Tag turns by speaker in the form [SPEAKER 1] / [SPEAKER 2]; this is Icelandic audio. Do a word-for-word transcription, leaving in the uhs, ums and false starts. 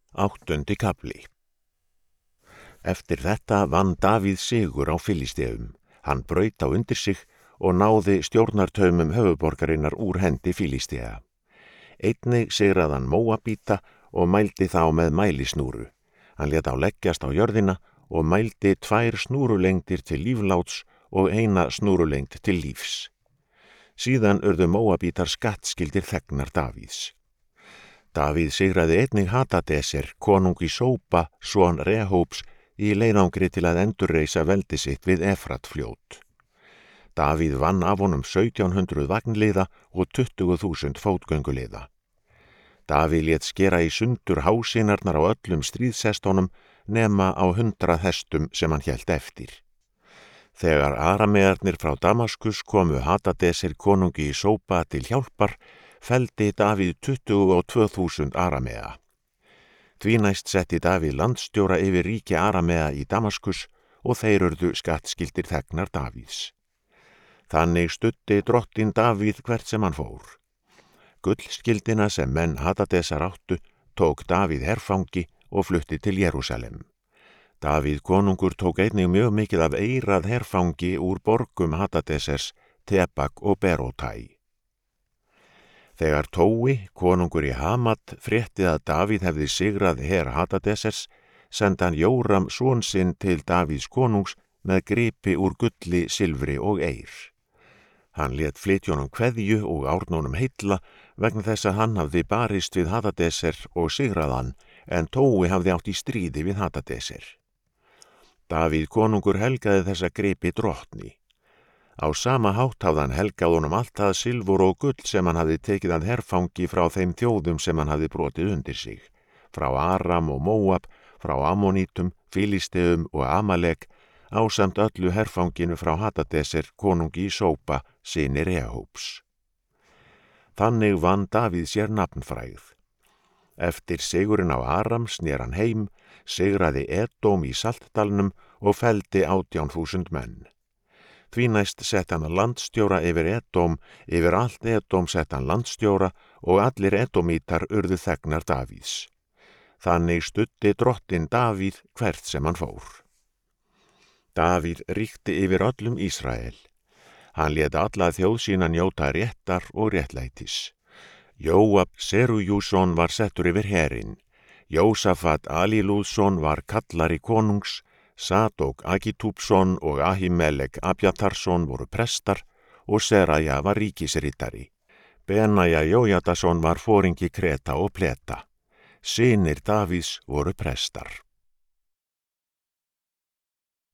[SPEAKER 1] Áttundi kafli. Eftir þetta vann Davíð sigur á Filisteum. Hann braut á undir sig og náði stjórnartaumum höfuðborgarinnar úr hendi Filistea. Einnig sigraði hann Móabíta og mældi þá með mælisnúru. Hann lét á leggjast á jörðina og mældi tvær snúrulengdir til lífláts og eina snúrulengd til lífs. Síðan urðu Móabítar skattskyldir þegnar Davíðs. Davíð sigraði einnig Hadadeser, konung í Sóba, son Rehóbs, í leiðangri til að endurreisa veldi sitt við Efratfljót. Davíð vann af honum sautján hundruð vagnliða og tuttugu þúsund fótgönguliða. Davíð lét skera í sundur hásinarnar á öllum stríðshestunum nema á hundrað hestum sem hann hélt eftir. Þegar aramearnir frá Damaskus komu Hadadeser konungi í Sóba til hjálpar, felldi Davíð tuttugu og tvö þúsund aramea. Því næst setti Davíð landstjóra yfir ríki aramea í Damaskus og þeir urðu skattskyldir þegnar Davíðs. Þannig studdi drottinn Davíð hvert sem hann fór. Gullskildina sem menn Hadadesar áttu tók Davíð herfangi og flutti til Jerúsalem. Davíð konungur tók einnig mjög mikið af eirað herfangi úr borgum Hadadesers, Tebak og Berótai. Þegar Tói, konungur í Hamat, frétti að Davíð hefði sigrað her Hadadesers, sendi hann Jóram son sinn til Davíðs konungs með gripi úr gulli, silfri og eir. Hann lét flytja honum kveðju og árnunum heilla vegna þess að hann hafði barist við Hadadeser og sigrað hann, en Tói hafði átt í stríði við Hadadeser. Davíð konungur helgaði þessa gripi drottni. Á sama hátt hafði hann helgað honum allt það silfur og gull sem hann hafði tekið að herfangi frá þeim þjóðum sem hann hafði brotið undir sig, frá Aram og Móab, frá Ammonítum, Filisteum og Amalek, ásamt öllu herfanginu frá Hadadeser, konungi í Sóba, syni Rehóbs. Þannig vann Davíð sér nafnfrægð. Eftir sigurinn á Aram snér hann heim, sigraði Edóm í Saltdalnum og felldi átján þúsund menn. Því næst sett hann landstjóra yfir Edóm, yfir allt Edóm sett hann landstjóra og allir Edómítar urðu þegnar Davíðs. Þannig studdi drottinn Davíð hvert sem hann fór. Davíð ríkti yfir öllum Ísrael. Hann lét alla þjóð sína njóta réttar og réttlætis. Jóab Serujússon var settur yfir herinn. Jósafat Alilúðsson var kallari konungs. Sadok Agitúbsson og Ahimelek Abjatarsson voru prestar og Seraja var ríkisritari. Benaja Jójadason var foringi Kreta og Pleta. Synir Davíðs voru prestar.